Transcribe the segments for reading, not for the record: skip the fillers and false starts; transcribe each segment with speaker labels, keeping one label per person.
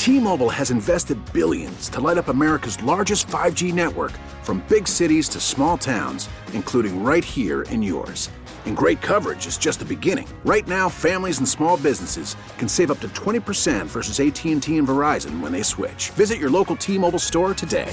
Speaker 1: T-Mobile has invested billions to light up America's largest 5G network, from big cities to small towns, including right here in yours. And great coverage is just the beginning. Right now, families and small businesses can save up to 20% versus AT&T and Verizon when they switch. Visit your local T-Mobile store today.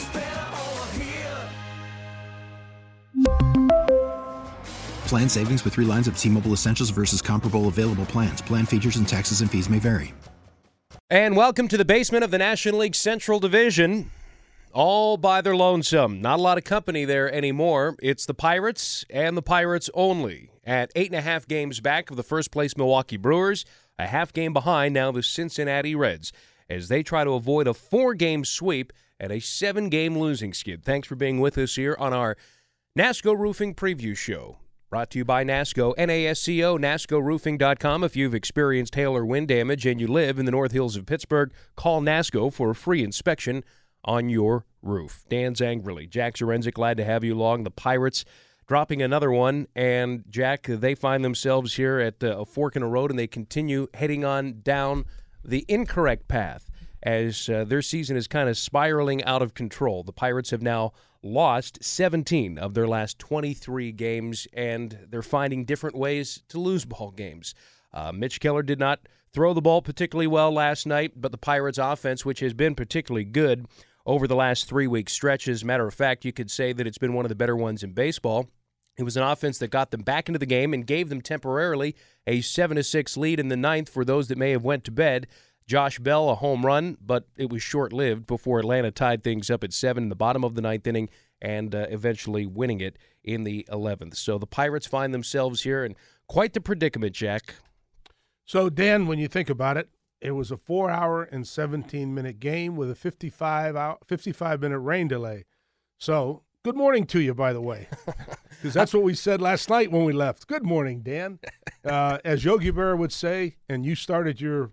Speaker 2: Plan savings with 3 lines of T-Mobile Essentials versus comparable available plans. Plan features and taxes and fees may vary.
Speaker 3: And welcome to the basement of the National League Central Division. All by their lonesome. Not a lot of company there anymore. It's the Pirates and the Pirates only. At 8.5 games back of the first-place Milwaukee Brewers, a half game behind now the Cincinnati Reds, as they try to avoid a 4-game sweep and a 7-game losing skid. Thanks for being with us here on our NASCO Roofing Preview Show. Brought to you by NASCO, NASCO, NASCOroofing.com. If you've experienced hail or wind damage and you live in the North Hills of Pittsburgh, call NASCO for a free inspection on your roof. Dan Zangrili, Jack Zarenzik, glad to have you along. The Pirates dropping another one, and Jack, they find themselves here at a fork in the road, and they continue heading on down the incorrect path as their season is kind of spiraling out of control. The Pirates have now lost 17 of their last 23 games, and they're finding different ways to lose ball games. Mitch Keller did not throw the ball particularly well last night, but the Pirates' offense, which has been particularly good over the last 3-week stretch, as a matter of fact, you could say that it's been one of the better ones in baseball. It was an offense that got them back into the game and gave them temporarily a 7-6 lead in the ninth for those that may have went to bed. Josh Bell, a home run, but it was short-lived before Atlanta tied things up at 7 in the bottom of the ninth inning and eventually winning it in the 11th. So the Pirates find themselves here in quite the predicament, Jack.
Speaker 4: So, Dan, when you think about it, it was a 4-hour and 17-minute game with a 55-minute rain delay. So, good morning to you, by the way, because that's what we said last night when we left. Good morning, Dan. As Yogi Berra would say, and you started your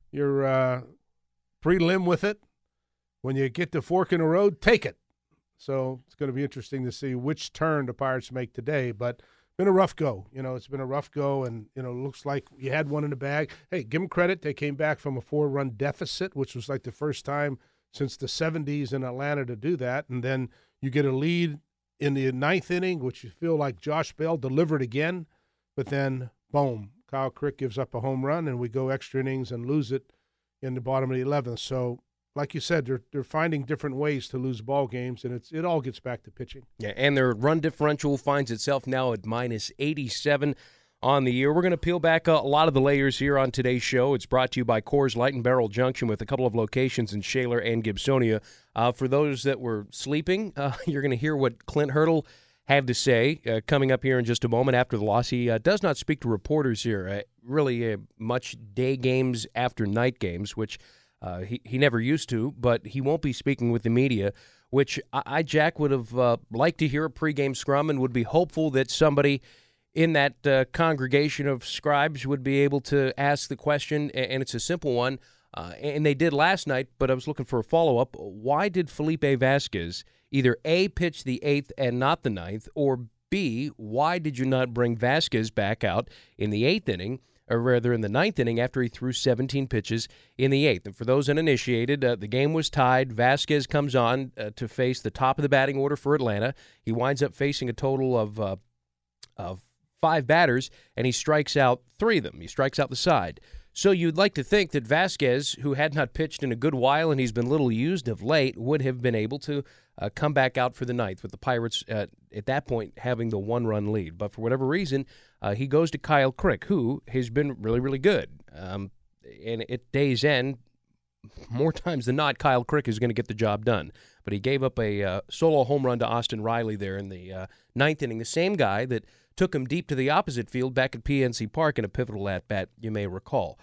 Speaker 4: prelim with it, when you get to fork in the road, take it. So it's going to be interesting to see which turn the Pirates make today, but been a rough go. It's been a rough go, and, looks like you had one in the bag. Hey, give them credit. They came back from a 4-run deficit, which was like the first time since the 70s in Atlanta to do that, and then you get a lead in the ninth inning, which you feel like Josh Bell delivered again, but then, boom, Kyle Crick gives up a home run, and we go extra innings and lose it in the bottom of the 11th. So, like you said, they're finding different ways to lose ball games, and it all gets back to pitching.
Speaker 3: Yeah, and their run differential finds itself now at minus 87 on the year. We're going to peel back a lot of the layers here on today's show. It's brought to you by Coors Light and Barrel Junction with a couple of locations in Shaler and Gibsonia. For those that were sleeping, you're going to hear what Clint Hurdle had to say coming up here in just a moment after the loss. He does not speak to reporters here, really much day games after night games, which he never used to, but he won't be speaking with the media, which Jack, would have liked to hear a pregame scrum and would be hopeful that somebody in that congregation of scribes would be able to ask the question, and it's a simple one, and they did last night, but I was looking for a follow-up. Why did Felipe Vasquez either A, pitch the 8th and not the 9th, or B, why did you not bring Vasquez back out in the 8th inning, or rather in the 9th inning after he threw 17 pitches in the 8th? And for those uninitiated, the game was tied. Vasquez comes on to face the top of the batting order for Atlanta. He winds up facing a total of 5 batters, and he strikes out 3 of them. He strikes out the side. So you'd like to think that Vasquez, who had not pitched in a good while and he's been little used of late, would have been able to come back out for the 9th, with the Pirates at that point having the 1-run lead. But for whatever reason, he goes to Kyle Crick, who has been really, really good. And at day's end, more times than not, Kyle Crick is going to get the job done. But he gave up a solo home run to Austin Riley there in the 9th inning, the same guy that took him deep to the opposite field back at PNC Park in a pivotal at-bat, you may recall.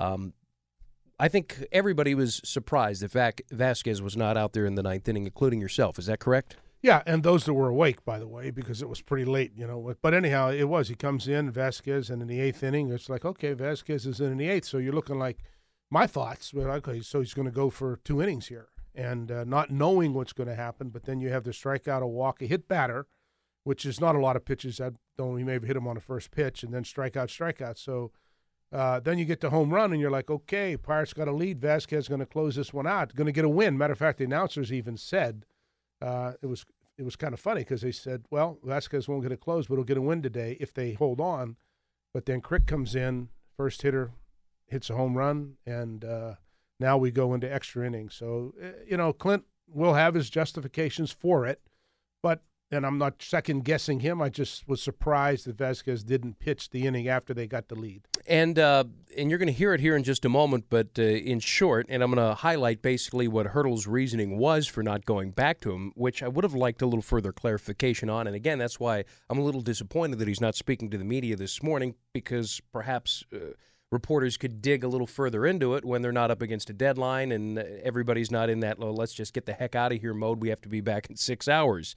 Speaker 3: I think everybody was surprised that Vasquez was not out there in the 9th inning, including yourself. Is that correct?
Speaker 4: Yeah, and those that were awake, by the way, because it was pretty late, But anyhow, it was. He comes in, Vasquez, and in the 8th inning, it's like, okay, Vasquez is in the 8th, so you're looking like, my thoughts were, okay, so he's going to go for 2 innings here, and not knowing what's going to happen, but then you have the strikeout, a walk, a hit batter, which is not a lot of pitches. He may have hit him on the first pitch, and then strikeout. So Then you get the home run, and you're like, okay, Pirates got a lead. Vasquez going to close this one out. Going to get a win. Matter of fact, the announcers even said it was kind of funny because they said, well, Vasquez won't get a close, but he'll get a win today if they hold on. But then Crick comes in, first hitter, hits a home run, and now we go into extra innings. So, Clint will have his justifications for it, and I'm not second-guessing him. I just was surprised that Vasquez didn't pitch the inning after they got the lead.
Speaker 3: And you're going to hear it here in just a moment, but in short, and I'm going to highlight basically what Hurdle's reasoning was for not going back to him, which I would have liked a little further clarification on. And again, that's why I'm a little disappointed that he's not speaking to the media this morning, because perhaps reporters could dig a little further into it when they're not up against a deadline and everybody's not in that, let's just get the heck out of here mode. We have to be back in 6 hours.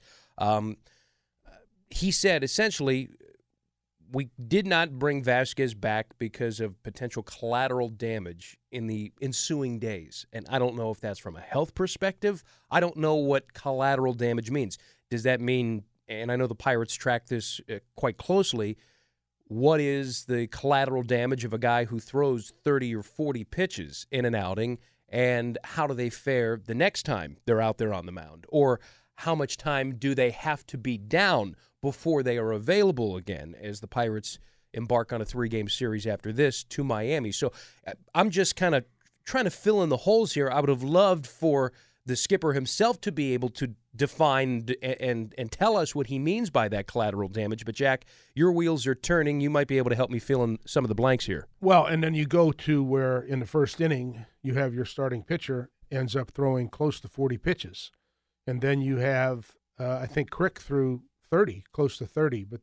Speaker 3: He said, essentially, we did not bring Vasquez back because of potential collateral damage in the ensuing days. And I don't know if that's from a health perspective. I don't know what collateral damage means. Does that mean, and I know the Pirates track this quite closely, what is the collateral damage of a guy who throws 30 or 40 pitches in an outing, and how do they fare the next time they're out there on the mound? Or how much time do they have to be down before they are available again as the Pirates embark on a 3-game series after this to Miami? So I'm just kind of trying to fill in the holes here. I would have loved for the skipper himself to be able to define and tell us what he means by that collateral damage. But, Jack, your wheels are turning. You might be able to help me fill in some of the blanks here.
Speaker 4: Well, and then you go to where in the first inning you have your starting pitcher ends up throwing close to 40 pitches. And then you have, I think, Crick threw 30, close to 30. But,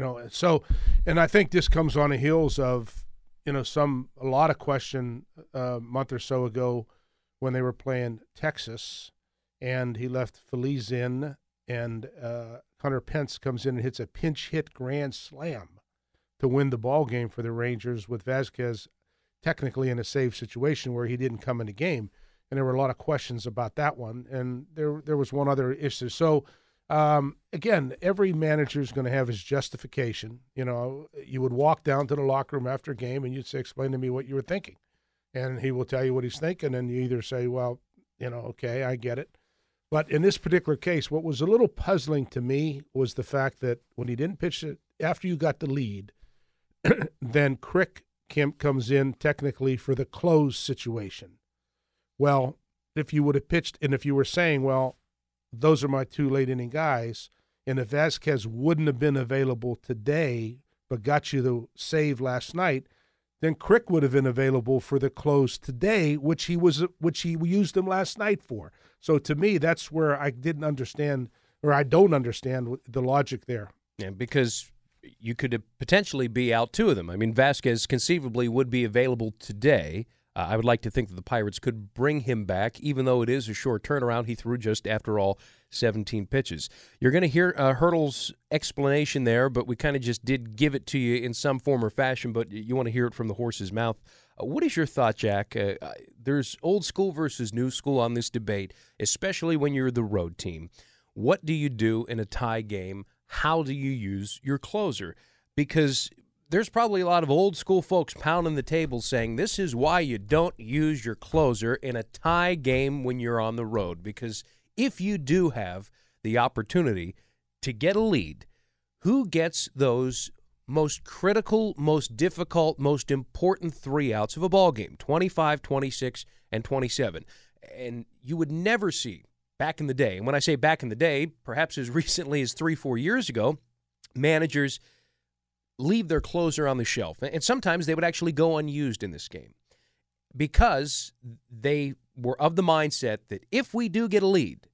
Speaker 4: and I think this comes on the heels of, a lot of question a month or so ago when they were playing Texas, and he left Feliz in, and Hunter Pence comes in and hits a pinch hit grand slam to win the ball game for the Rangers, with Vasquez technically in a save situation where he didn't come in the game. And there were a lot of questions about that one. And there was one other issue. So, again, every manager is going to have his justification. You would walk down to the locker room after a game and you'd say, explain to me what you were thinking. And he will tell you what he's thinking. And you either say, well, okay, I get it. But in this particular case, what was a little puzzling to me was the fact that when he didn't pitch it after you got the lead, then Crick comes in technically for the close situation. Well, if you would have pitched, and if you were saying, well, those are my 2 late inning guys, and if Vasquez wouldn't have been available today but got you the save last night, then Crick would have been available for the close today, which he used him last night for. So to me, that's where I didn't understand, or I don't understand the logic there.
Speaker 3: Yeah, because you could potentially be out 2 of them. I mean, Vasquez conceivably would be available today. I would like to think that the Pirates could bring him back, even though it is a short turnaround. He threw just, after all, 17 pitches. You're going to hear Hurdle's explanation there, but we kind of just did give it to you in some form or fashion, but you want to hear it from the horse's mouth. What is your thought, Jack? There's old school versus new school on this debate, especially when you're the road team. What do you do in a tie game? How do you use your closer? Because there's probably a lot of old school folks pounding the table saying this is why you don't use your closer in a tie game when you're on the road. Because if you do have the opportunity to get a lead, who gets those most critical, most difficult, most important 3 outs of a ball game? 25, 26, and 27. And you would never see back in the day, and when I say back in the day, perhaps as recently as 3-4 years ago, managers leave their closer on the shelf. And sometimes they would actually go unused in this game because they were of the mindset that if we do get a lead,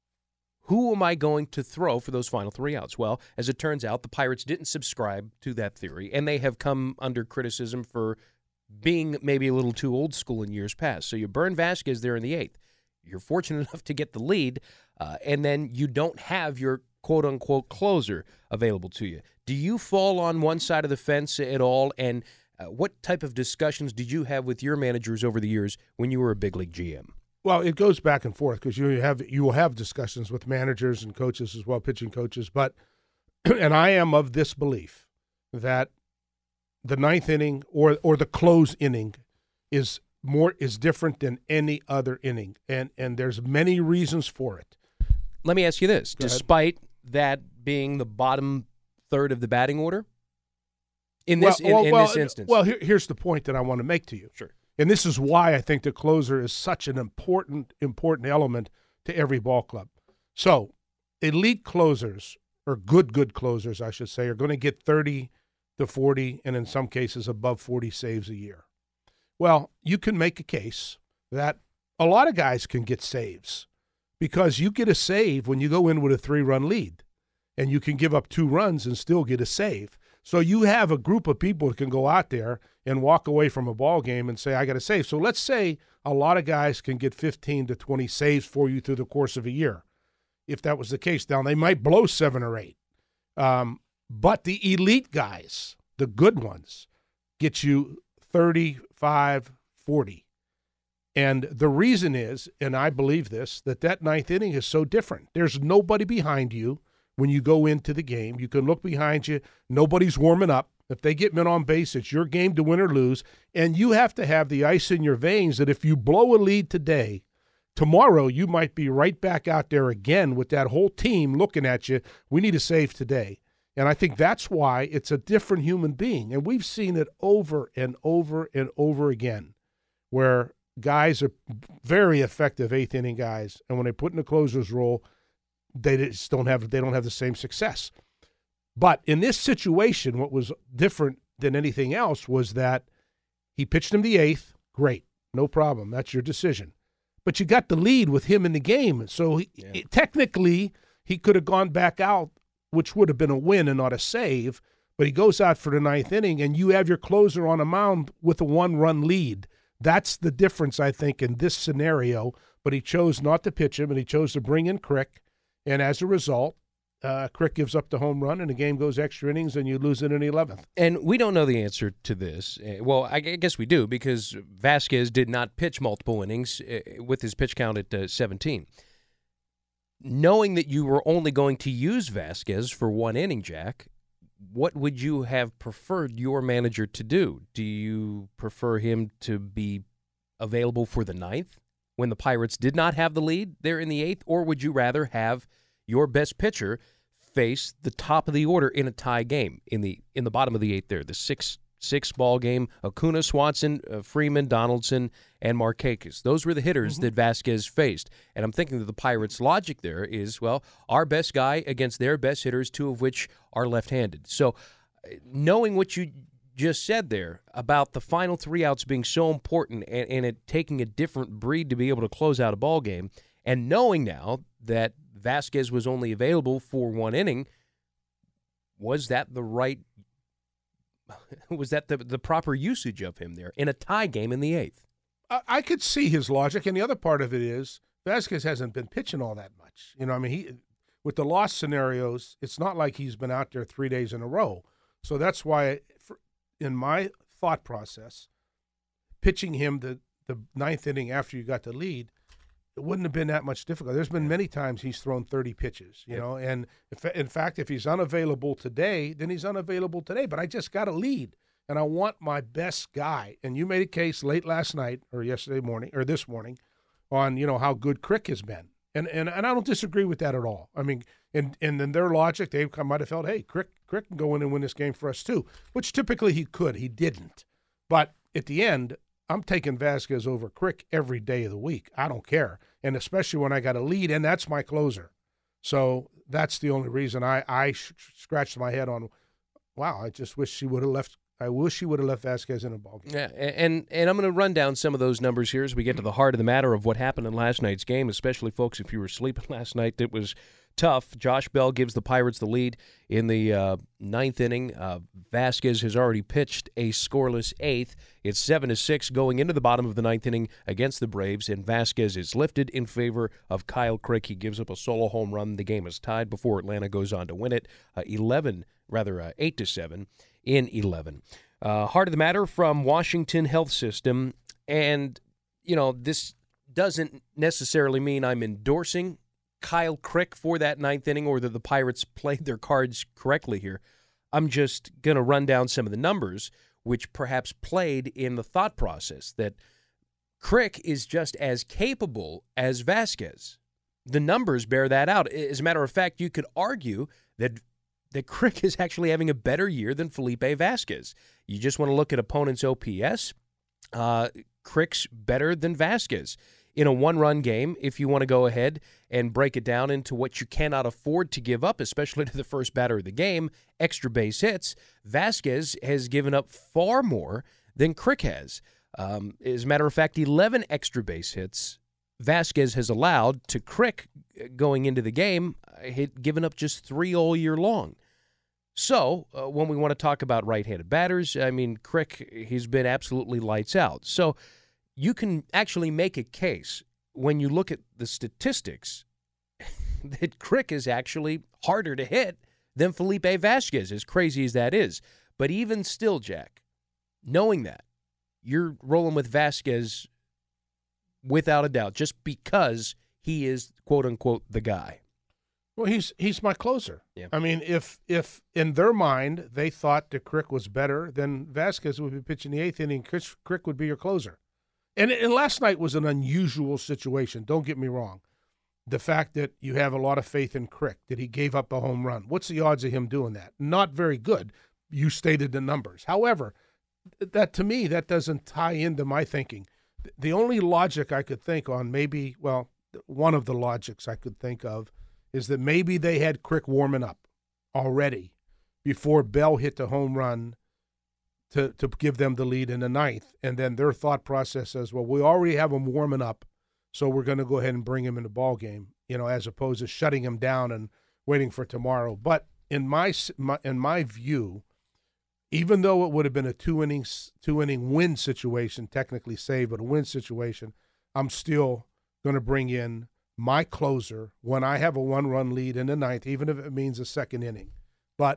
Speaker 3: who am I going to throw for those final 3 outs? Well, as it turns out, the Pirates didn't subscribe to that theory, and they have come under criticism for being maybe a little too old school in years past. So you burn Vasquez there in the 8th. You're fortunate enough to get the lead, and then you don't have your quote-unquote closer available to you. Do you fall on one side of the fence at all? And what type of discussions did you have with your managers over the years when you were a big league GM?
Speaker 4: Well, it goes back and forth because you will have discussions with managers and coaches as well, pitching coaches. But and I am of this belief that the ninth inning or the close inning is different than any other inning, and there's many reasons for it.
Speaker 3: Let me ask you this: despite that being the bottom third of the batting order, in this instance,
Speaker 4: here's the point that I want to make to you.
Speaker 3: Sure.
Speaker 4: And this is why I think the closer is such an important element to every ball club. So, elite closers, or good closers, I should say, are going to get 30 to 40, and in some cases above 40 saves a year. Well, you can make a case that a lot of guys can get saves because you get a save when you go in with a 3-run lead, and you can give up 2 runs and still get a save. So you have a group of people that can go out there and walk away from a ball game and say, I got a save. So let's say a lot of guys can get 15 to 20 saves for you through the course of a year. If that was the case, now they might blow 7 or 8. But the elite guys, the good ones, get you 35, 40. And the reason is, and I believe this, that ninth inning is so different. There's nobody behind you when you go into the game. You can look behind you. Nobody's warming up. If they get men on base, it's your game to win or lose. And you have to have the ice in your veins that if you blow a lead today, tomorrow you might be right back out there again with that whole team looking at you. We need a save today. And I think that's why it's a different human being. And we've seen it over and over and over again where guys are very effective eighth inning guys, and when they put in the closer's role, they don't have the same success. But in this situation, what was different than anything else was that he pitched him the eighth. Great, no problem. That's your decision. But you got the lead with him in the game, so technically he could have gone back out, which would have been a win and not a save. But he goes out for the ninth inning, and you have your closer on a mound with a 1-run lead. That's the difference, I think, in this scenario. But he chose not to pitch him, and he chose to bring in Crick. And as a result, Crick gives up the home run, and the game goes extra innings, and you lose it in the 11th.
Speaker 3: And we don't know the answer to this. Well, I guess we do, because Vasquez did not pitch multiple innings with his pitch count at 17. Knowing that you were only going to use Vasquez for 1 inning, Jack, what would you have preferred your manager to do? Do you prefer him to be available for the 9th when the Pirates did not have the lead there in the 8th, or would you rather have your best pitcher face the top of the order in a tie game in the bottom of the 8th there, the 6 ball game? Acuna, Swanson, Freeman, Donaldson, and Markakis. Those were the hitters that Vasquez faced. And I'm thinking that the Pirates' logic there is, well, our best guy against their best hitters, 2 of which are left-handed. So knowing what you just said there about the final 3 outs being so important and it taking a different breed to be able to close out a ball game, and knowing now that Vasquez was only available for 1 inning, was that the right was that the proper usage of him there in a tie game in the 8th?
Speaker 4: I could see his logic, and the other part of it is Vasquez hasn't been pitching all that much. You know, I mean, with the loss scenarios, it's not like he's been out there 3 days in a row. So that's why, in my thought process, pitching him the 9th inning after you got the lead, it wouldn't have been that much difficult. There's been many times he's thrown 30 pitches, you know, and in fact, if he's unavailable today, then he's unavailable today. But I just got a lead, and I want my best guy. And you made a case late last night or yesterday morning or this morning on, you know, how good Crick has been. And I don't disagree with that at all. I mean, and in their logic, they might have felt, hey, Crick can go in and win this game for us too, which typically he could. He didn't. But at the end, I'm taking Vasquez over Crick every day of the week. I don't care, and especially when I got a lead, and that's my closer. So that's the only reason I scratched my head on, wow, I just wish she would have left. I wish he would have left Vasquez in a ball game.
Speaker 3: Yeah, and I'm going to run down some of those numbers here as we get to the heart of the matter of what happened in last night's game, especially, folks, if you were sleeping last night. It was tough. Josh Bell gives the Pirates the lead in the 9th inning. Vasquez has already pitched a scoreless 8th. It's 7-6 going into the bottom of the 9th inning against the Braves, and Vasquez is lifted in favor of Kyle Crick. He gives up a solo home run. The game is tied before Atlanta goes on to win it 8-7 in 11. Heart of the matter from Washington Health System, and, you know, this doesn't necessarily mean I'm endorsing Kyle Crick for that 9th inning or that the Pirates played their cards correctly here. I'm just going to run down some of the numbers which perhaps played in the thought process that Crick is just as capable as Vasquez. The numbers bear that out. As a matter of fact, you could argue that Crick is actually having a better year than Felipe Vasquez. You just want to look at opponents' OPS. Crick's better than Vasquez. In a one-run game, if you want to go ahead and break it down into what you cannot afford to give up, especially to the first batter of the game, extra base hits, Vasquez has given up far more than Crick has. As a matter of fact, 11 extra base hits Vasquez has allowed to Crick going into the game, had given up just 3 all year long. So when we want to talk about right-handed batters, I mean, Crick, he's been absolutely lights out. So you can actually make a case when you look at the statistics that Crick is actually harder to hit than Felipe Vasquez, as crazy as that is. But even still, Jack, knowing that, you're rolling with Vasquez without a doubt, just because he is, quote-unquote, the guy.
Speaker 4: Well, he's my closer.
Speaker 3: Yeah.
Speaker 4: I mean, if in their mind they thought that Crick was better, then Vasquez would be pitching the 8th inning. Crick would be your closer. And last night was an unusual situation. Don't get me wrong. The fact that you have a lot of faith in Crick, that he gave up a home run. What's the odds of him doing that? Not very good. You stated the numbers. However, that to me, that doesn't tie into my thinking. The only logic I could think on, maybe, well, one of the logics I could think of is that maybe they had Crick warming up already before Bell hit the home run to give them the lead in the 9th. And then their thought process is, well, we already have him warming up, so we're going to go ahead and bring him in the ball game, as opposed to shutting him down and waiting for tomorrow. But in my view, even though it would have been a two-inning win situation, technically save, but a win situation, I'm still going to bring in my closer when I have a 1-run lead in the 9th, even if it means a second inning. But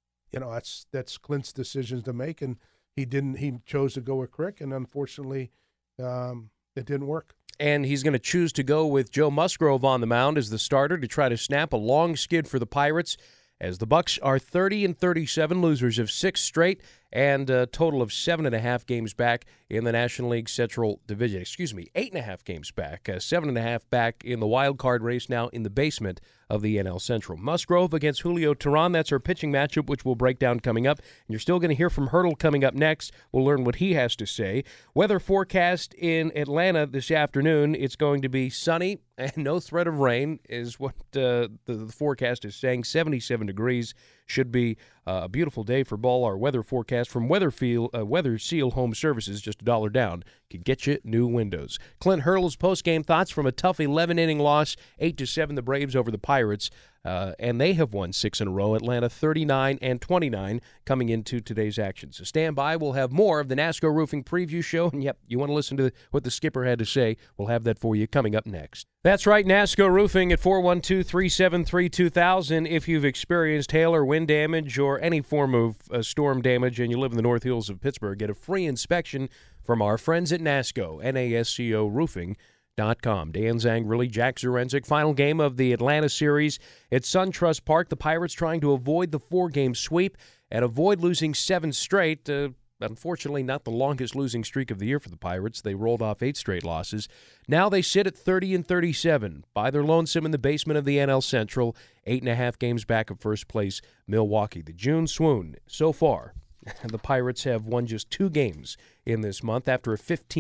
Speaker 4: that's Clint's decisions to make, and he chose to go with Crick, and unfortunately, it didn't work.
Speaker 3: And he's going to choose to go with Joe Musgrove on the mound as the starter to try to snap a long skid for the Pirates, as the Bucks are 30-37, losers of 6 straight, and a total of 7.5 games back in the National League Central Division. 8.5 games back, 7.5 back in the wild card race, now in the basement of the NL Central. Musgrove against Julio Teheran. That's our pitching matchup, which we'll break down coming up. And you're still going to hear from Hurdle coming up next. We'll learn what he has to say. Weather forecast in Atlanta this afternoon. It's going to be sunny and no threat of rain is what the forecast is saying. 77 degrees. Should be a beautiful day for ball. Our weather forecast from Weather Seal Home Services, just $1 down, can get you new windows. Clint Hurdle's post-game thoughts from a tough 11-inning loss, 8-7 the Braves over the Pirates, and they have won 6 in a row. Atlanta 39-29 coming into today's action. So stand by. We'll have more of the NASCO Roofing Preview Show, and yep, you want to listen to what the skipper had to say. We'll have that for you coming up next. That's right, NASCO Roofing at 412-373-2000. If you've experienced hail or wind damage or any form of storm damage and you live in the North Hills of Pittsburgh, get a free inspection from our friends at NASCO, NASCOroofing.com. Dan Zangrilli, Jack Zarenzik, final game of the Atlanta series at SunTrust Park. The Pirates trying to avoid the 4-game sweep and avoid losing 7 straight. Unfortunately, not the longest losing streak of the year for the Pirates. They rolled off 8 straight losses. Now they sit at 30-37 by their lonesome in the basement of the NL Central, 8.5 games back of first place, Milwaukee. The June swoon so far. The Pirates have won just 2 games in this month after a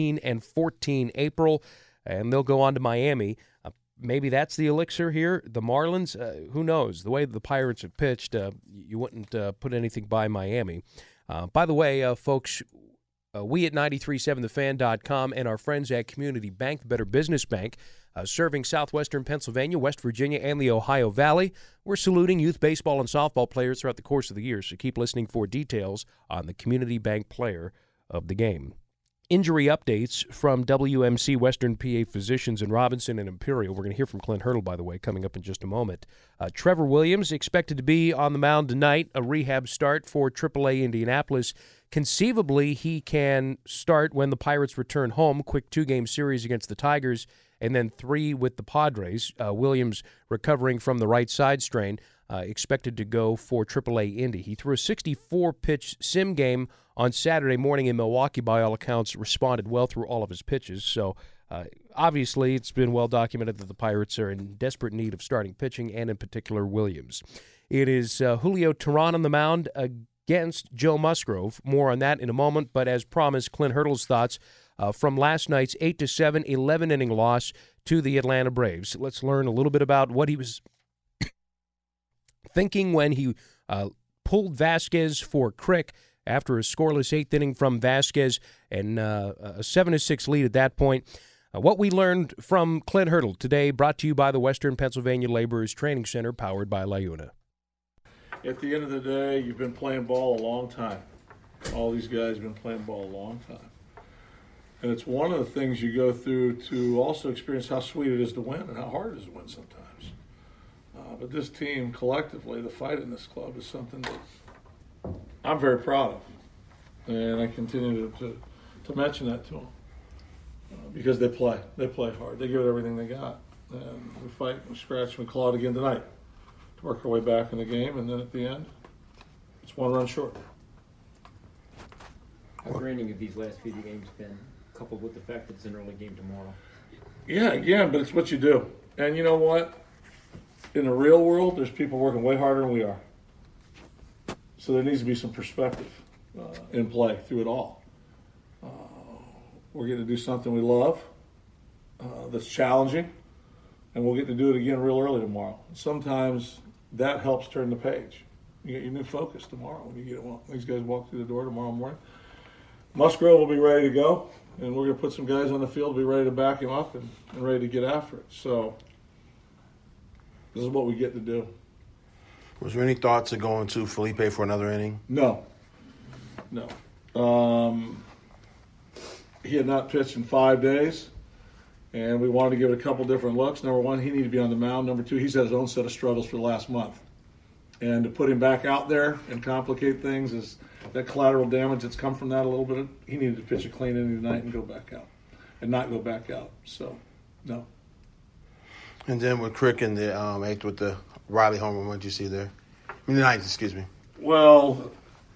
Speaker 3: 15-14 April, and they'll go on to Miami. Maybe that's the elixir here. The Marlins, who knows? The way the Pirates have pitched, you wouldn't put anything by Miami. By the way, folks, we at 937thefan.com and our friends at Community Bank, the Better Business Bank, serving southwestern Pennsylvania, West Virginia, and the Ohio Valley. We're saluting youth baseball and softball players throughout the course of the year, so keep listening for details on the Community Bank player of the game. Injury updates from WMC Western PA Physicians in Robinson and Imperial. We're going to hear from Clint Hurdle, by the way, coming up in just a moment. Trevor Williams expected to be on the mound tonight, a rehab start for AAA Indianapolis. Conceivably, he can start when the Pirates return home, quick 2-game series against the Tigers, and then 3 with the Padres. Williams recovering from the right side strain. expected to go for AAA Indy. He threw a 64-pitch sim game on Saturday morning in Milwaukee, by all accounts, responded well through all of his pitches. So obviously it's been well documented that the Pirates are in desperate need of starting pitching, and in particular Williams. It is Julio Teheran on the mound against Joe Musgrove. More on that in a moment, but as promised, Clint Hurdle's thoughts from last night's 8-7 11-inning loss to the Atlanta Braves. Let's learn a little bit about what he was thinking when he pulled Vasquez for Crick after a scoreless 8th inning from Vasquez and a 7-6 lead at that point. What we learned from Clint Hurdle today, brought to you by the Western Pennsylvania Laborers Training Center, powered by LiUNA.
Speaker 5: At the end of the day, you've been playing ball a long time. All these guys have been playing ball a long time. And it's one of the things you go through to also experience how sweet it is to win and how hard it is to win sometimes. But this team, collectively, the fight in this club is something that I'm very proud of. And I continue to mention that to them. Because they play. They play hard. They give it everything they got. And we fight and we scratch and we claw it again tonight to work our way back in the game. And then at the end, it's one run short.
Speaker 6: How draining have these last few games been, coupled with the fact that it's an early game tomorrow?
Speaker 5: Yeah, again, but it's what you do. And you know what? In the real world, there's people working way harder than we are. So there needs to be some perspective in play through it all. We're getting to do something we love that's challenging, and we'll get to do it again real early tomorrow. Sometimes that helps turn the page. You get your new focus tomorrow when these guys walk through the door tomorrow morning. Musgrove will be ready to go, and we're going to put some guys on the field to be ready to back him up and ready to get after it. So this is what we get to do.
Speaker 7: Was there any thoughts of going to Felipe for another inning?
Speaker 5: No. He had not pitched in 5 days, and we wanted to give it a couple different looks. Number one, he needed to be on the mound. Number two, he's had his own set of struggles for the last month. And to put him back out there and complicate things is that collateral damage that's come from that a little bit. He needed to pitch a clean inning tonight and go back out, and not go back out. So, no.
Speaker 7: And then with Crick in the 8th with the Riley homer, what did you see there? I mean, the 9th, excuse me.
Speaker 5: Well,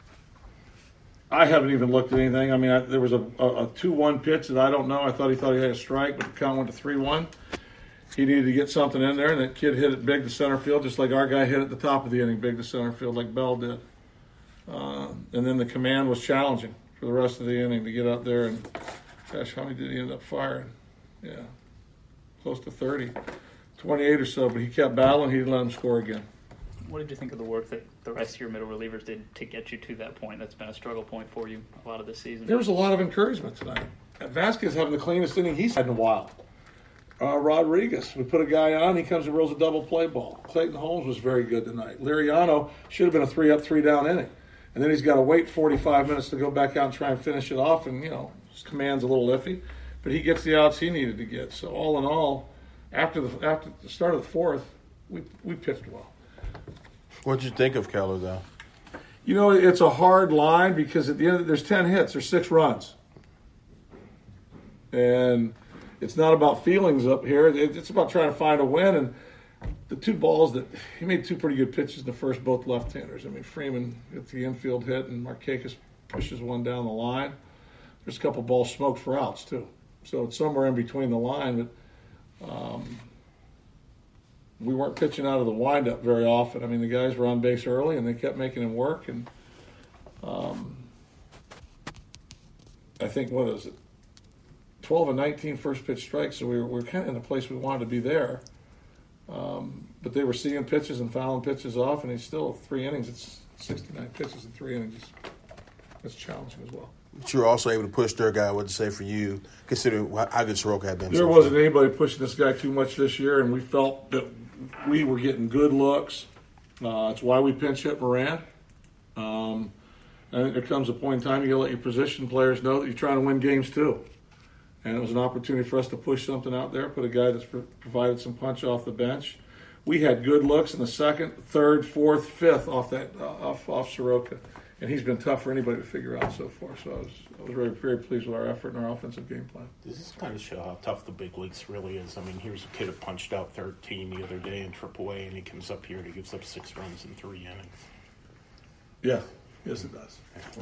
Speaker 5: I haven't even looked at anything. I mean, there was a 2-1 pitch that I don't know. I thought he had a strike, but the count went to 3-1. He needed to get something in there, and that kid hit it big to center field, just like our guy hit at the top of the inning big to center field, like Bell did. And then the command was challenging for the rest of the inning to get up there. And, gosh, how many did he end up firing? Yeah, close to 30. 28 or so, but he kept battling. He didn't let him score again.
Speaker 8: What did you think of the work that the rest of your middle relievers did to get you to that point? That's been a struggle point for you a lot of this season.
Speaker 5: There was a lot of encouragement tonight. Vasquez having the cleanest inning he's had in a while. Rodriguez, we put a guy on, he comes and rolls a double play ball. Clayton Holmes was very good tonight. Liriano should have been a 3-up, 3-down inning. And then he's got to wait 45 minutes to go back out and try and finish it off, and, his command's a little iffy. But he gets the outs he needed to get. So all in all, after the start of the fourth, we pitched well.
Speaker 7: What did you think of Keller, though?
Speaker 5: It's a hard line because at the end, there's 10 hits, there's 6 runs. And it's not about feelings up here. It's about trying to find a win. And the 2 balls that he made 2 pretty good pitches in the first, both left-handers. I mean, Freeman gets the infield hit, and Markakis pushes one down the line. There's a couple balls smoked for outs, too. So it's somewhere in between the line, but we weren't pitching out of the windup very often. I mean, the guys were on base early, and they kept making him work. And I think, 12 and 19 first pitch strikes, so we were kind of in the place we wanted to be there. But they were seeing pitches and fouling pitches off, and he's still 3 innings. It's 69 pitches in 3 innings. That's challenging as well.
Speaker 7: But you were also able to push their guy, what to say for you, considering how good Soroka had been.
Speaker 5: There wasn't anybody pushing this guy too much this year, and we felt that we were getting good looks. That's why we pinch hit Moran. I think there comes a point in time you got to let your position players know that you're trying to win games too. And it was an opportunity for us to push something out there, put a guy that's provided some punch off the bench. We had good looks in the second, third, fourth, fifth off Soroka. and he's been tough for anybody to figure out so far. So I was very, very pleased with our effort and our offensive game plan.
Speaker 9: Does this kind of show how tough the big leagues really is? I mean, here's a kid who punched out 13 the other day in AAA, and he comes up here and he gives up 6 runs in 3 innings.
Speaker 5: Yeah, yes, it does.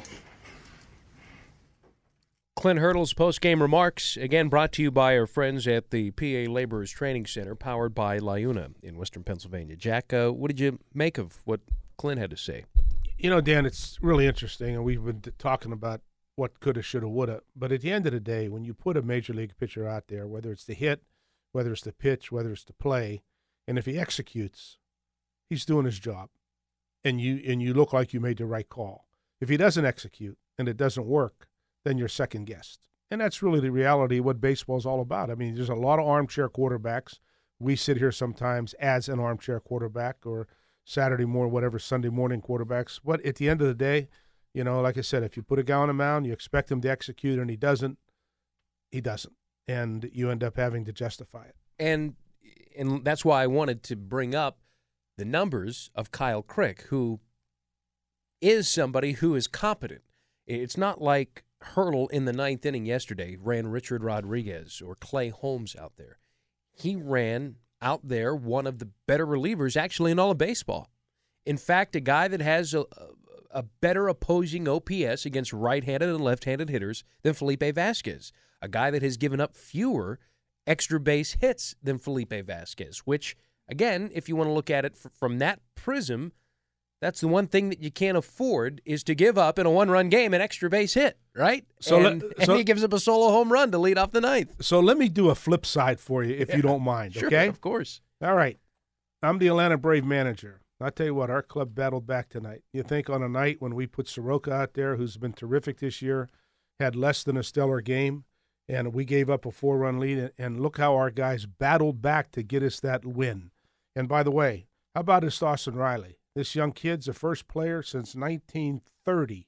Speaker 3: Clint Hurdle's post-game remarks, again brought to you by our friends at the PA Laborers Training Center, powered by LiUNA in Western Pennsylvania. Jack, what did you make of what Clint had to say?
Speaker 4: You know, Dan, it's really interesting, and we've been talking about what coulda, shoulda, woulda. But at the end of the day, when you put a major league pitcher out there, whether it's the hit, whether it's the pitch, whether it's the play, and if he executes, he's doing his job, and you look like you made the right call. If he doesn't execute and it doesn't work, then you're second guessed. And that's really the reality of what baseball is all about. I mean, there's a lot of armchair quarterbacks. We sit here sometimes as an armchair quarterback, or Saturday morning, whatever, Sunday morning quarterbacks. But at the end of the day, you know, like I said, if you put a guy on the mound, you expect him to execute, and he doesn't. And you end up having to justify it.
Speaker 3: And that's why I wanted to bring up the numbers of Kyle Crick, who is somebody who is competent. It's not like Hurdle in the 9th inning yesterday ran Richard Rodriguez or Clay Holmes out there. He ran out there one of the better relievers actually in all of baseball. In fact, a guy that has a better opposing OPS against right-handed and left-handed hitters than Felipe Vasquez, a guy that has given up fewer extra base hits than Felipe Vasquez, which, again, if you want to look at it from that prism, that's the one thing that you can't afford is to give up in a one-run game an extra base hit, right? And he gives up a solo home run to lead off the 9th.
Speaker 4: So let me do a flip side for you, if you don't mind,
Speaker 3: sure,
Speaker 4: okay?
Speaker 3: Of course.
Speaker 4: All right. I'm the Atlanta Brave manager. I'll tell you what, our club battled back tonight. You think on a night when we put Soroka out there, who's been terrific this year, had less than a stellar game, and we gave up a 4-run lead, and look how our guys battled back to get us that win. And by the way, how about this Austin Riley? This young kid's the first player since 1930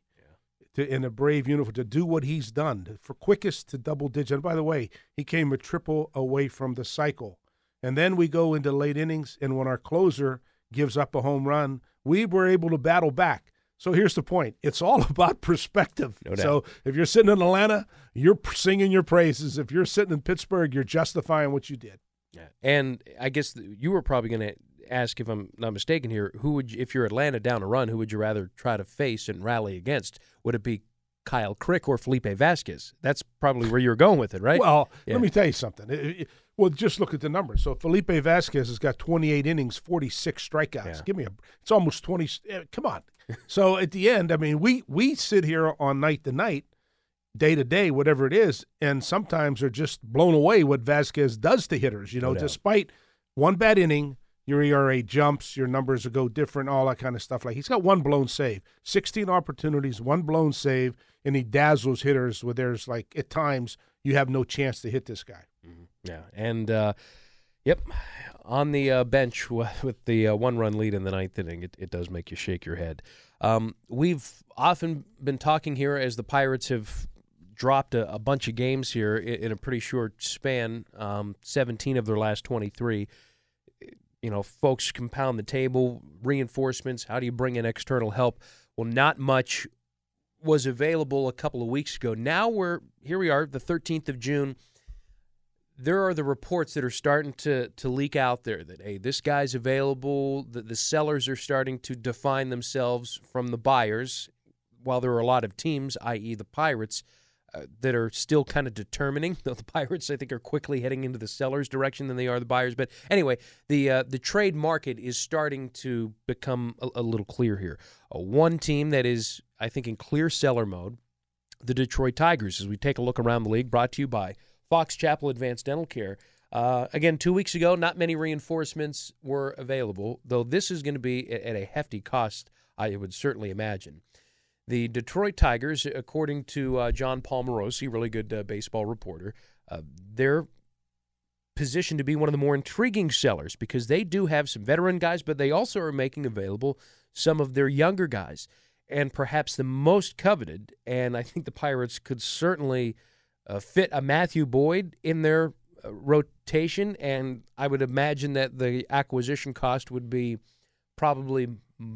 Speaker 4: in a Brave uniform to do what he's done, for quickest to double digit. And by the way, he came a triple away from the cycle. And then we go into late innings, and when our closer gives up a home run, we were able to battle back. So here's the point. It's all about perspective.
Speaker 3: No doubt.
Speaker 4: So if you're sitting in Atlanta, you're singing your praises. If you're sitting in Pittsburgh, you're justifying what you did.
Speaker 3: Yeah. And I guess you were probably going to ask, if I'm not mistaken here, who would, if you're Atlanta down a run, who would you rather try to face and rally against? Would it be Kyle Crick or Felipe Vasquez? That's probably where you were going with it, right?
Speaker 4: Well, let me tell you something. Well, just look at the numbers. So Felipe Vasquez has got 28 innings, 46 strikeouts.
Speaker 3: Yeah.
Speaker 4: It's almost 20. Come on. So at the end, I mean, we sit here on night to night, day to day, whatever it is, and sometimes are just blown away what Vasquez does to hitters. You know, despite one bad inning, your ERA jumps, your numbers will go different, all that kind of stuff. Like, he's got one blown save, 16 opportunities, one blown save, and he dazzles hitters where there's, like, at times you have no chance to hit this guy.
Speaker 3: Mm-hmm. Yeah, and, on the bench with the one-run lead in the 9th inning, it does make you shake your head. We've often been talking here as the Pirates have dropped a bunch of games here in a pretty short span, 17 of their last 23. You know, folks compound the table, reinforcements, how do you bring in external help? Well, not much was available a couple of weeks ago. Now here we are, the 13th of June. There are the reports that are starting to leak out there that, hey, this guy's available. The sellers are starting to define themselves from the buyers, while there are a lot of teams, i.e. the Pirates, that are still kind of determining. The Pirates, I think, are quickly heading into the sellers' direction than they are the buyers. But anyway, the trade market is starting to become a little clear here. One team that is, I think, in clear seller mode, the Detroit Tigers, as we take a look around the league, brought to you by Fox Chapel Advanced Dental Care. Again, 2 weeks ago, not many reinforcements were available, though this is going to be at a hefty cost, I would certainly imagine. The Detroit Tigers, according to John Palmarosi, really good baseball reporter, they're positioned to be one of the more intriguing sellers because they do have some veteran guys, but they also are making available some of their younger guys. And perhaps the most coveted, and I think the Pirates could certainly fit a Matthew Boyd in their rotation, and I would imagine that the acquisition cost would be probably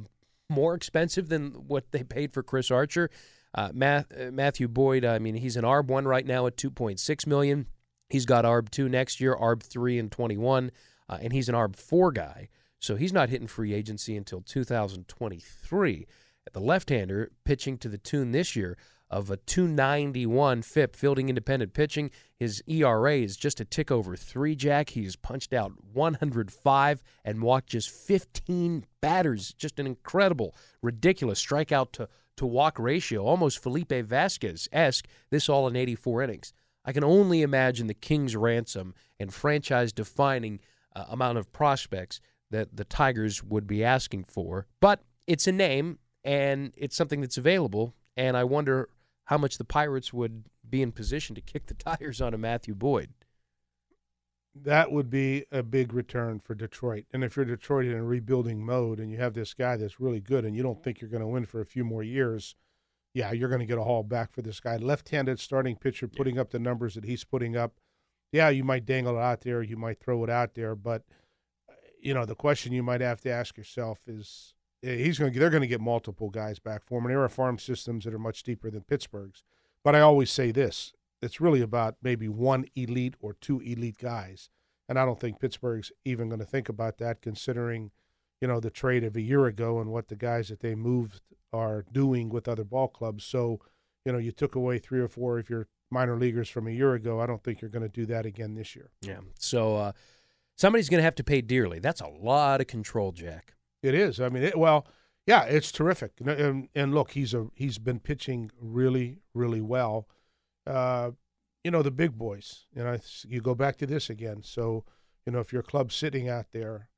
Speaker 3: more expensive than what they paid for Chris Archer. Matthew Boyd, I mean, he's an ARB 1 right now at $2.6 million. He's got ARB 2 next year, ARB 3 in 21, and he's an ARB 4 guy. So he's not hitting free agency until 2023. The left-hander pitching to the tune this year of a 291 FIP, fielding independent pitching. His ERA is just a tick over 3, Jack. He's punched out 105 and walked just 15 batters. Just an incredible, ridiculous strikeout to walk ratio, almost Felipe Vasquez-esque, this all in 84 innings. I can only imagine the King's ransom and franchise-defining amount of prospects that the Tigers would be asking for. But it's a name, and it's something that's available, and I wonder how much the Pirates would be in position to kick the tires on a Matthew Boyd.
Speaker 4: That would be a big return for Detroit. And if you're Detroit in a rebuilding mode and you have this guy that's really good and you don't think you're going to win for a few more years, yeah, you're going to get a haul back for this guy. Left-handed starting pitcher putting up the numbers that he's putting up. Yeah, you might dangle it out there, you might throw it out there, but the question you might have to ask yourself is they're going to get multiple guys back for him. And there are farm systems that are much deeper than Pittsburgh's. But I always say this, it's really about maybe one elite or two elite guys. And I don't think Pittsburgh's even going to think about that considering, the trade of a year ago and what the guys that they moved are doing with other ball clubs. So, you took away 3 or 4 of your minor leaguers from a year ago. I don't think you're going to do that again this year.
Speaker 3: Yeah. So somebody's going to have to pay dearly. That's a lot of control, Jack.
Speaker 4: It is. I mean, it's terrific. And look, he's been pitching really, really well. The big boys. You go back to this again. So, if your club's sitting out there,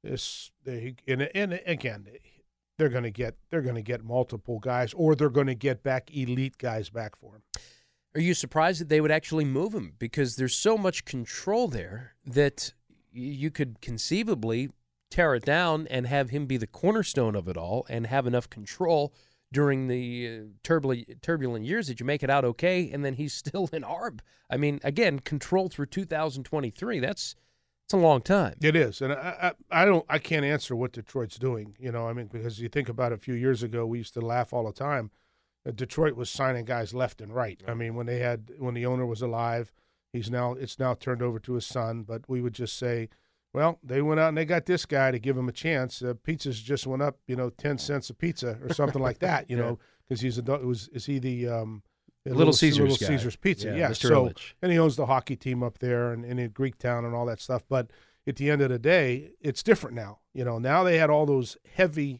Speaker 4: again, they're going to get multiple guys, or they're going to get back elite guys back for him.
Speaker 3: Are you surprised that they would actually move him? Because there's so much control there that you could conceivably tear it down and have him be the cornerstone of it all and have enough control during the turbulent years that you make it out okay, and then he's still in ARB. I mean, again, control through 2023. That's a long time.
Speaker 4: It is, and I can't answer what Detroit's doing. Because you think about it, a few years ago, we used to laugh all the time. Detroit was signing guys left and right. I mean, when the owner was alive, it's now turned over to his son. But we would just say, well, they went out and they got this guy to give him a chance. Pizzas just went up, 10 cents a pizza or something like that, because is he the
Speaker 3: Little Caesars
Speaker 4: Pizza?
Speaker 3: Yeah.
Speaker 4: Mr.
Speaker 3: So, Illich.
Speaker 4: And he owns the hockey team up there and in Greektown and all that stuff. But at the end of the day, it's different now. Now they had all those heavy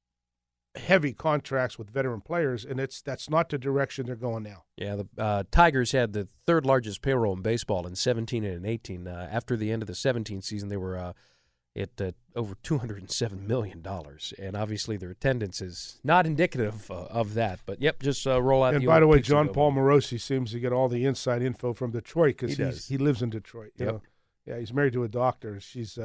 Speaker 4: contracts with veteran players, and that's not the direction they're going now.
Speaker 3: Yeah, the Tigers had the third largest payroll in baseball in 17 and 18. After the end of the 17 season, they were at over $207 million, and obviously their attendance is not indicative of that. But yep, just roll out.
Speaker 4: And by the way, John Paul Morosi seems to get all the inside info from Detroit because he lives in Detroit.
Speaker 3: Yep.
Speaker 4: Yeah, he's married to a doctor. She's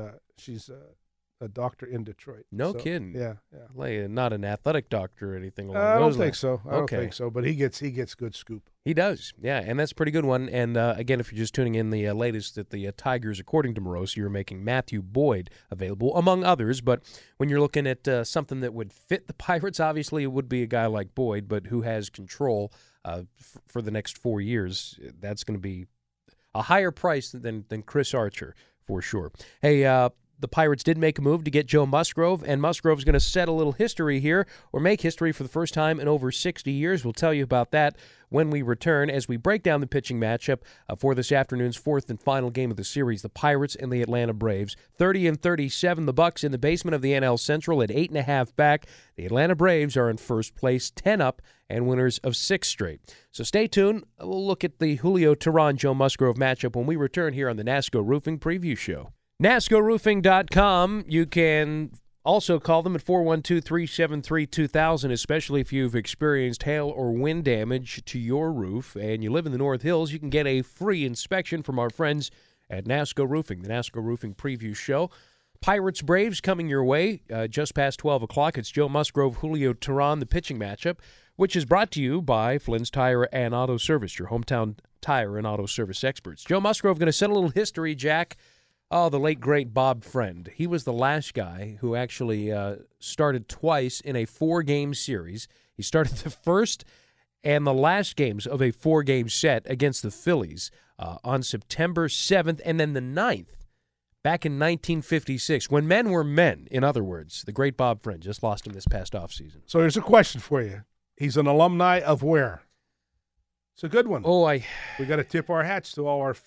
Speaker 4: a doctor in Detroit.
Speaker 3: No kidding.
Speaker 4: Yeah.
Speaker 3: Like, not an athletic doctor or anything along
Speaker 4: I
Speaker 3: those
Speaker 4: don't think
Speaker 3: lines.
Speaker 4: so. I don't think so. But he gets good scoop.
Speaker 3: He does. Yeah, and that's a pretty good one. And again, if you're just tuning in, the latest that the Tigers, according to Morosi, are making Matthew Boyd available, among others. But when you're looking at something that would fit the Pirates, obviously it would be a guy like Boyd, but who has control for the next 4 years. That's going to be a higher price than Chris Archer for sure. Hey, the Pirates did make a move to get Joe Musgrove, and Musgrove's going to set a little history here, or make history for the first time in over 60 years. We'll tell you about that when we return as we break down the pitching matchup for this afternoon's fourth and final game of the series, the Pirates and the Atlanta Braves. 30-37, the Bucks in the basement of the NL Central at 8.5 back. The Atlanta Braves are in first place, 10 up, and winners of 6 straight. So stay tuned. We'll look at the Julio Teheran-Joe Musgrove matchup when we return here on the NASCO Roofing Preview Show. NASCOroofing.com. You can also call them at 412-373-2000, especially if you've experienced hail or wind damage to your roof and you live in the North Hills. You can get a free inspection from our friends at NASCO Roofing, the NASCO Roofing Preview Show. Pirates Braves coming your way just past 12 o'clock. It's Joe Musgrove, Julio Teheran, the pitching matchup, which is brought to you by Flynn's Tire and Auto Service, your hometown tire and auto service experts. Joe Musgrove going to set a little history, Jack, Oh, the late, great Bob Friend. He was the last guy who actually started twice in a 4-game series. He started the first and the last games of a 4-game set against the Phillies on September 7th and then the 9th back in 1956, when men were men, in other words. The great Bob Friend. Just lost him this past offseason.
Speaker 4: So here's a question for you. He's an alumni of where? It's a good one. We got to tip our hats to all our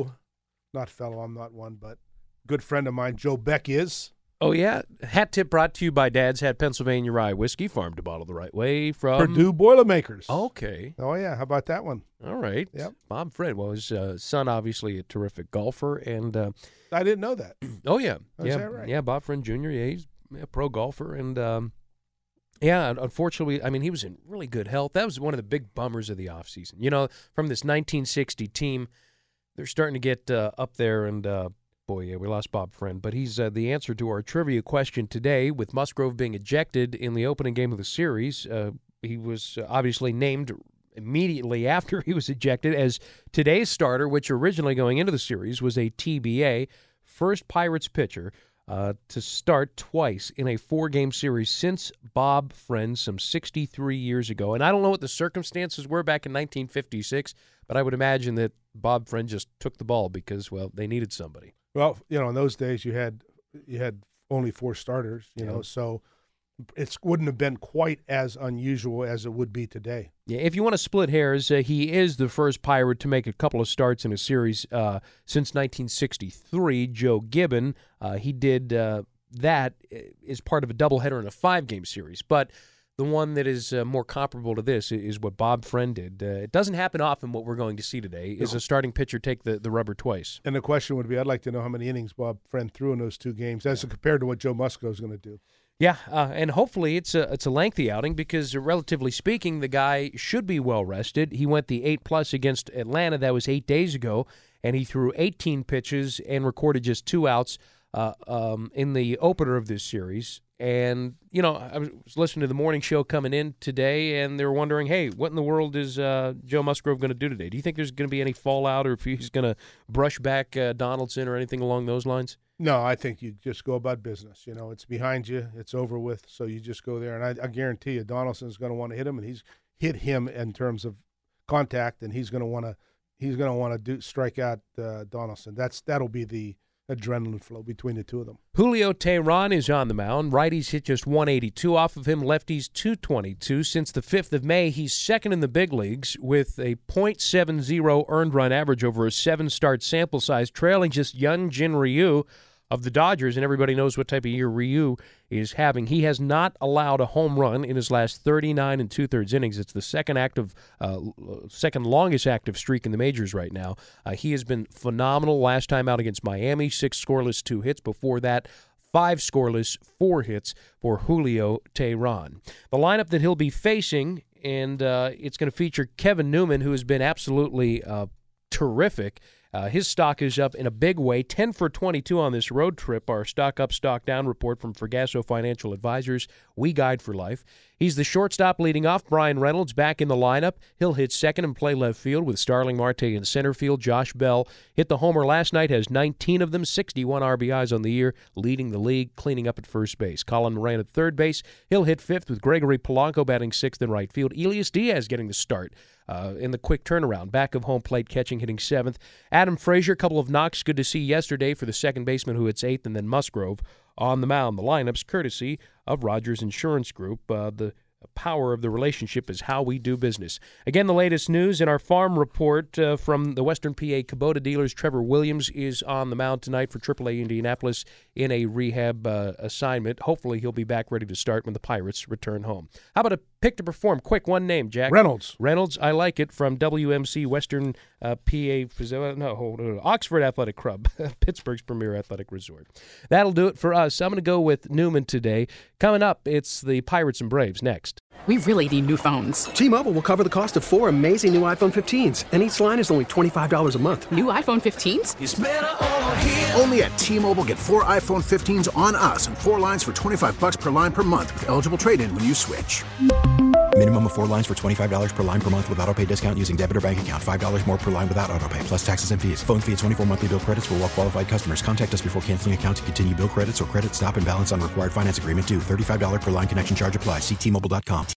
Speaker 4: I'm not one, but good friend of mine, Joe Beck is.
Speaker 3: Oh, yeah. Hat tip brought to you by Dad's Hat Pennsylvania Rye Whiskey, farmed to bottle the right way from
Speaker 4: Purdue Boilermakers.
Speaker 3: Okay.
Speaker 4: Oh, yeah. How about that one?
Speaker 3: All right.
Speaker 4: Yep.
Speaker 3: Bob Friend. Well, his son, obviously a terrific golfer. And
Speaker 4: I didn't know that.
Speaker 3: Oh, yeah.
Speaker 4: Is that right?
Speaker 3: Yeah, Bob Friend Jr., yeah, he's a pro golfer. And, yeah, unfortunately, I mean, he was in really good health. That was one of the big bummers of the offseason. You know, from this 1960 team, they're starting to get up there, and boy, yeah, we lost Bob Friend. But he's the answer to our trivia question today. With Musgrove being ejected in the opening game of the series, he was obviously named immediately after he was ejected as today's starter, which originally going into the series was a TBA, first Pirates pitcher to start twice in a 4-game series since Bob Friend some 63 years ago. And I don't know what the circumstances were back in 1956, but I would imagine that Bob Friend just took the ball because, well, they needed somebody.
Speaker 4: Well, you know, in those days you had only 4 starters, you know, so it wouldn't have been quite as unusual as it would be today.
Speaker 3: Yeah, if you want to split hairs, he is the first Pirate to make a couple of starts in a series since 1963. Joe Gibbon, he did that as part of a doubleheader in a 5-game series. But the one that is more comparable to this is what Bob Friend did. It doesn't happen often. What we're going to see today is a starting pitcher take the rubber twice.
Speaker 4: And the question would be, I'd like to know how many innings Bob Friend threw in those 2 games as compared to what Joe Musgrove is going to do.
Speaker 3: Yeah, and hopefully it's a lengthy outing because, relatively speaking, the guy should be well rested. He went the 8+ against Atlanta. That was 8 days ago, and he threw 18 pitches and recorded just 2 outs in the opener of this series. And, you know, I was listening to the morning show coming in today, and they were wondering, hey, what in the world is Joe Musgrove going to do today? Do you think there's going to be any fallout or if he's going to brush back Donaldson or anything along those lines?
Speaker 4: No, I think you just go about business. You know, it's behind you. It's over with. So you just go there. And I guarantee you Donaldson's going to want to hit him, and he's hit him in terms of contact, and he's going to want to strike out Donaldson. That'll be the adrenaline flow between the two of them.
Speaker 3: Julio Teheran is on the mound. Righties hit just 182 off of him. Lefties 222. Since the 5th of May, he's second in the big leagues with a .70 earned run average over a 7-start sample size, trailing just Hyun-Jin Ryu of the Dodgers, and everybody knows what type of year Ryu is having. He has not allowed a home run in his last 39 2/3 innings. It's the second longest active streak in the majors right now. He has been phenomenal. Last time out against Miami, 6 scoreless, 2 hits. Before that, 5 scoreless, 4 hits for Julio Teheran. The lineup that he'll be facing, and it's going to feature Kevin Newman, who has been absolutely terrific. His stock is up in a big way, 10 for 22 on this road trip. Our stock up, stock down report from Fergasso Financial Advisors. We guide for life. He's the shortstop leading off. Brian Reynolds back in the lineup. He'll hit second and play left field with Starling Marte in center field. Josh Bell hit the homer last night, has 19 of them, 61 RBIs on the year, leading the league, cleaning up at first base. Colin Moran at third base. He'll hit fifth with Gregory Polanco batting sixth in right field. Elias Diaz getting the start in the quick turnaround. Back of home plate catching, hitting seventh. Adam Frazier, a couple of knocks. Good to see yesterday for the second baseman who hits eighth, and then Musgrove on the mound. The lineup's courtesy of Rogers Insurance Group. The power of the relationship is how we do business. Again, the latest news in our farm report from the Western PA Kubota dealers. Trevor Williams is on the mound tonight for AAA Indianapolis in a rehab assignment. Hopefully he'll be back ready to start when the Pirates return home. How about a pick to perform? Quick, one name, Jack.
Speaker 4: Reynolds,
Speaker 3: I like it, from WMC Western Oxford Athletic Club, Pittsburgh's premier athletic resort. That'll do it for us. I'm going to go with Newman today. Coming up, it's the Pirates and Braves next.
Speaker 10: We really need new phones.
Speaker 11: T-Mobile will cover the cost of 4 amazing new iPhone 15s, and each line is only $25 a month.
Speaker 10: New iPhone 15s?
Speaker 1: It's better over here. Only at T-Mobile, get 4 iPhone 15s on us and 4 lines for $25 per line per month with eligible trade-in when you switch.
Speaker 2: Minimum of 4 lines for $25 per line per month with autopay discount using debit or bank account. $5 more per line without autopay, plus taxes and fees. Phone fee at 24 monthly bill credits for well qualified customers. Contact us before canceling account to continue bill credits or credit stop and balance on required finance agreement due. $35 per line connection charge applies. See T-Mobile.com.